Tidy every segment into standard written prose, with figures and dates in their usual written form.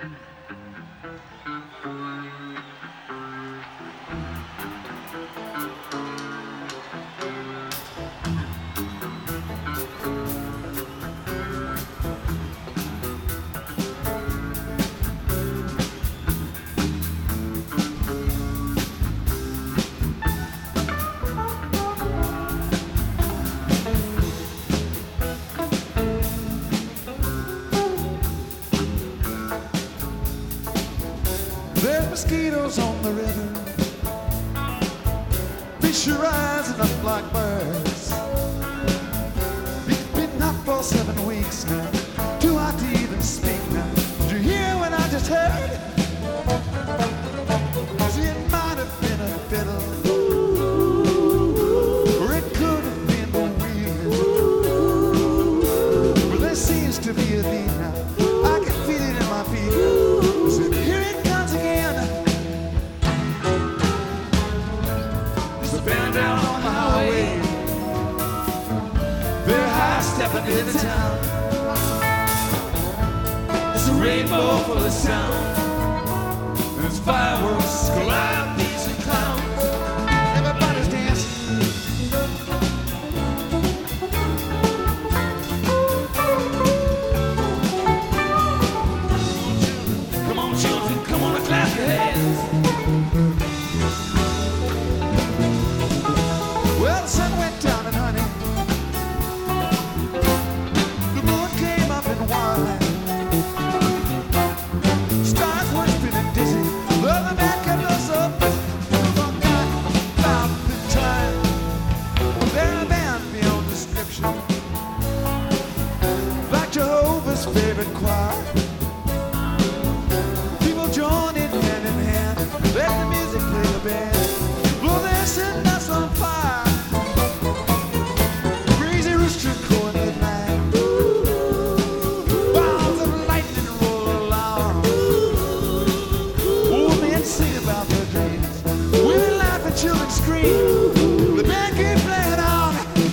There's mosquitoes on the river, fish are rising up like birds. It's been hot for 7 weeks now, too hot to even speak now. Did you hear what I just heard? See, it might have been a fiddle, or it could have been the wind. Well, there seems to be a beat now, I can feel it in my feet. So here it comes again. There's a band down on the highway, they're high stepping into town. It's a rainbow full of sound, there's fireworks, calliopes and clowns. Everybody's dancing. Come on, children, come on and clap your hands. Well, the sun went down and honey, the moon came up in wine. Stars were spinning dizzy, though the man kept us up. We forgot about the time. They're a band beyond description, like Jehovah's favorite choir. People join in hand, let the music play the band. Blow their setting us on fire. Crazy rooster crowing at night, balls of lightning roll along. Old men sing about their dreams, women laugh and children scream. The band keeps playing on.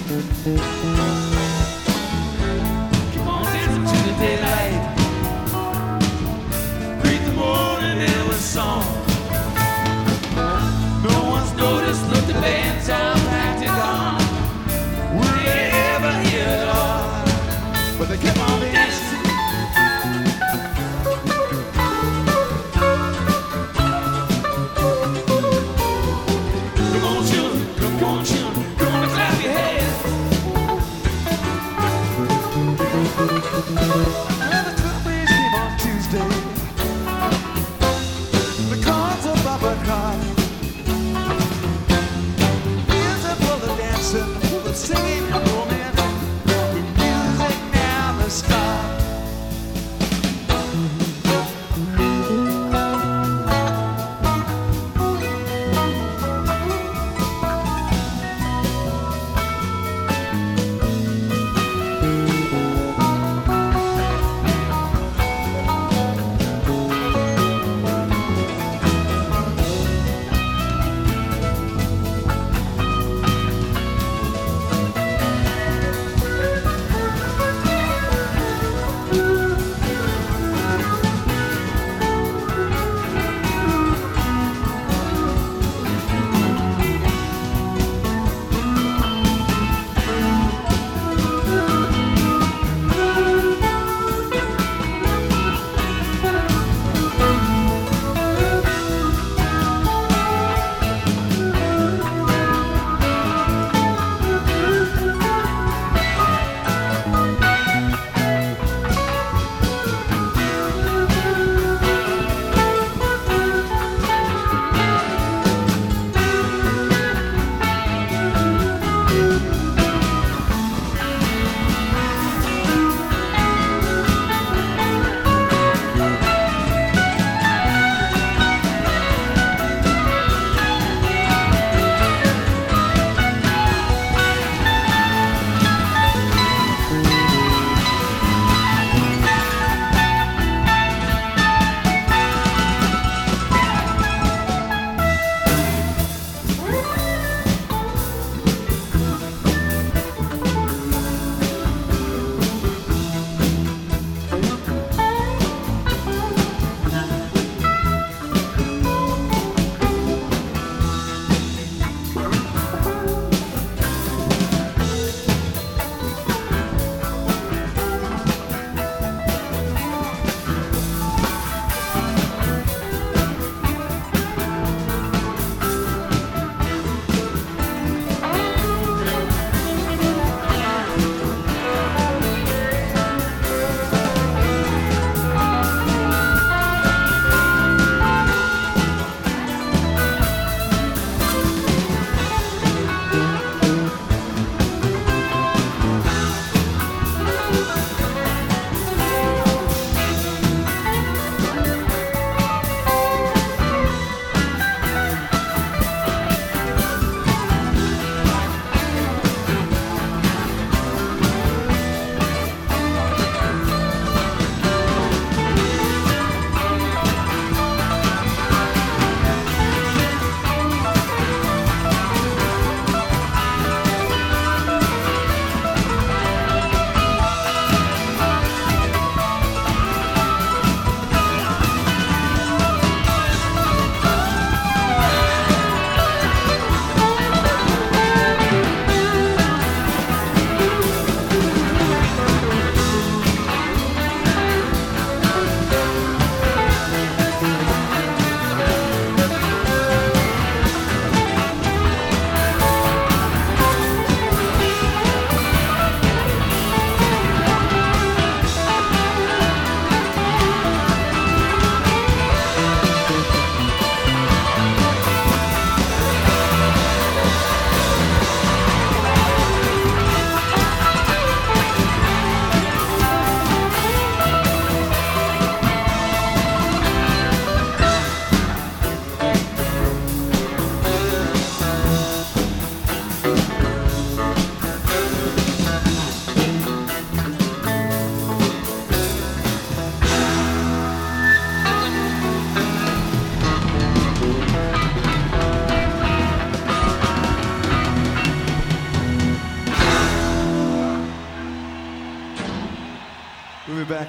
Keep on dancing to the daylight, greet the morning and with song. No one's noticed, look, the band's all packed and gone. Will you ever hear it all? But they keep on dancing. Come on, children, come on, children, come on and clap your hands. Well, the Cumbies came on Tuesday. The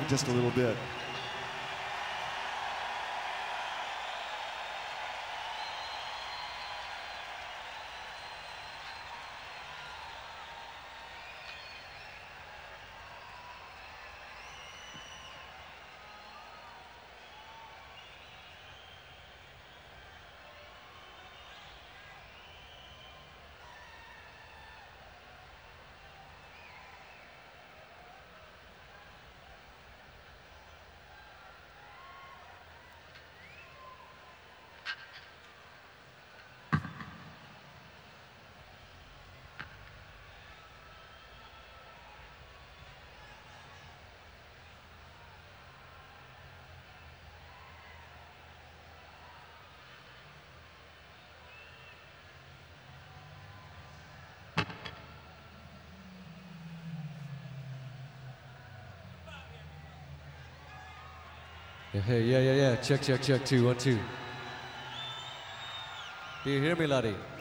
just a little bit. Yeah. Check. 2, 1, 2. Do you hear me, laddie?